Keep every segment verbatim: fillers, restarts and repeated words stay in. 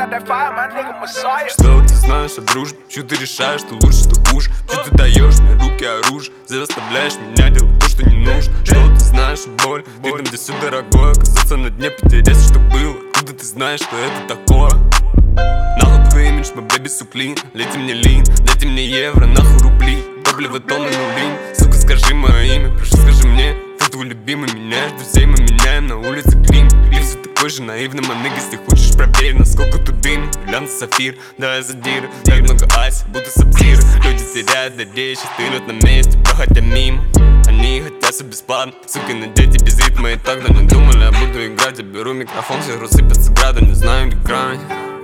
Что ты знаешь о дружбе? Чё ты решаешь, что лучше, что хуже? Чё ты даешь мне руки оружие? Заставляешь меня делать то, что не нужно. Что ты знаешь о боли? Ты там, где все дорогое, оказаться на дне, потерять, что было. Откуда ты знаешь, что это такое? Нахуй твой имидж, мой бэби суклин. Лейте мне лин, дайте мне евро, нахуй рубли. Топливо тонны нули. Сука, скажи мое имя, прошу, скажи мне. Ты твой любимый, меняешь друзей, мы меняем на улице клим. Ты все такой же наивный, маныга, если хочешь, проверь, насколько тут дым. Глянь сафир, да я задир. Так много айс, будто сапфир. Люди теряют надежды, стынут на месте, проходя мимо. Они хотят все бесплатно, сука, на дети без ритма. И тогда не думали, я буду играть. Я беру микрофон, все рассыпятся грады, не знаю, где грань.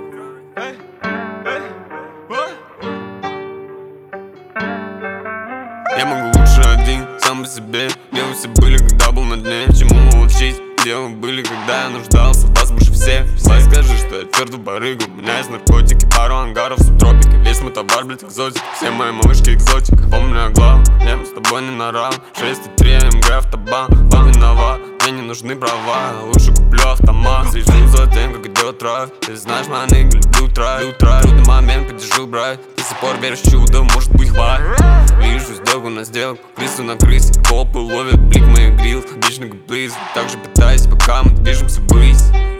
Я могу лучше один, сам по себе. Где вы все были, когда был на дне? Чему молчить? Где вы были, когда я нуждался? Вас больше всех. Давай скажи, что я твердо барыгу. У меня есть наркотики, пару ангаров, субтропики. Весь мой товар, блядь, экзотик. Все мои малышки экзотик. Помню о главном, я с тобой не на равн. шесть и три МГ автобан, вам виноват. Мне не нужны права, лучше куплю автомат. Слежу за тем, как идет трафик. Ты знаешь, моя нига, люблю трафик. Трудный момент, подержу, брат. До сих пор веришь в чудо, может быть хватит. Вижу сделку на сделку, крысу на крысе. Копы ловят блик моих грилл, вечный близ. Также пытаюсь, пока мы движемся ввысь.